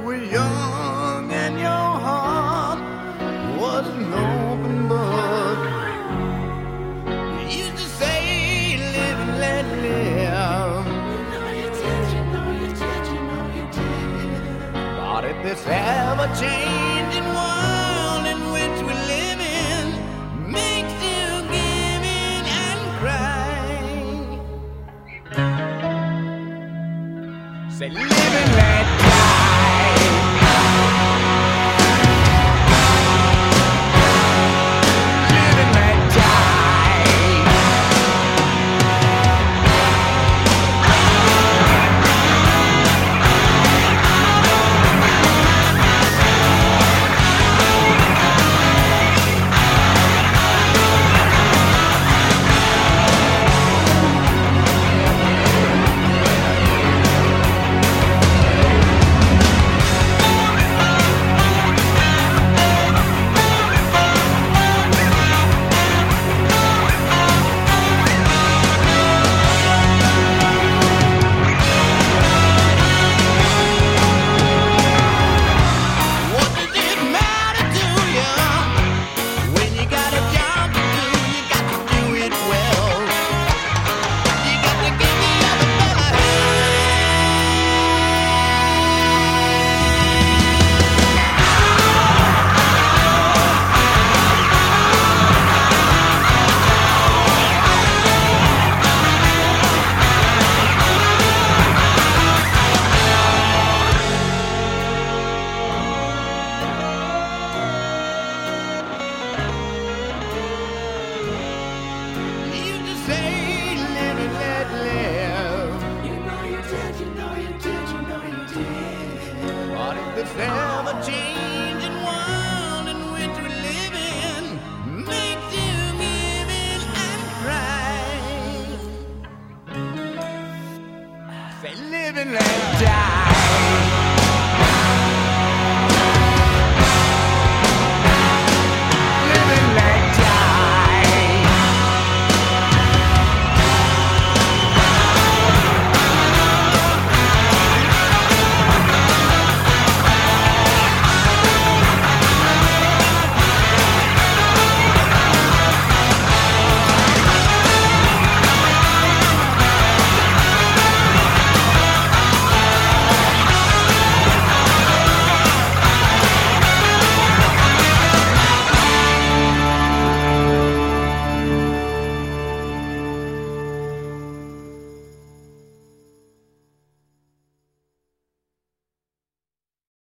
were young and your heart was an open book. You used to say, live and let live. But if this ever-changing world in which we live in makes you give in and cry, say, live and let die. Live and let die. What does it matter to you when you got a job to do? You got to do it well. You got to give the other fella You used to say, live and let live. You know you did, you know you did, you know you did. But if this ever-changing world in which we live in makes you give in and cry, say, live and let die.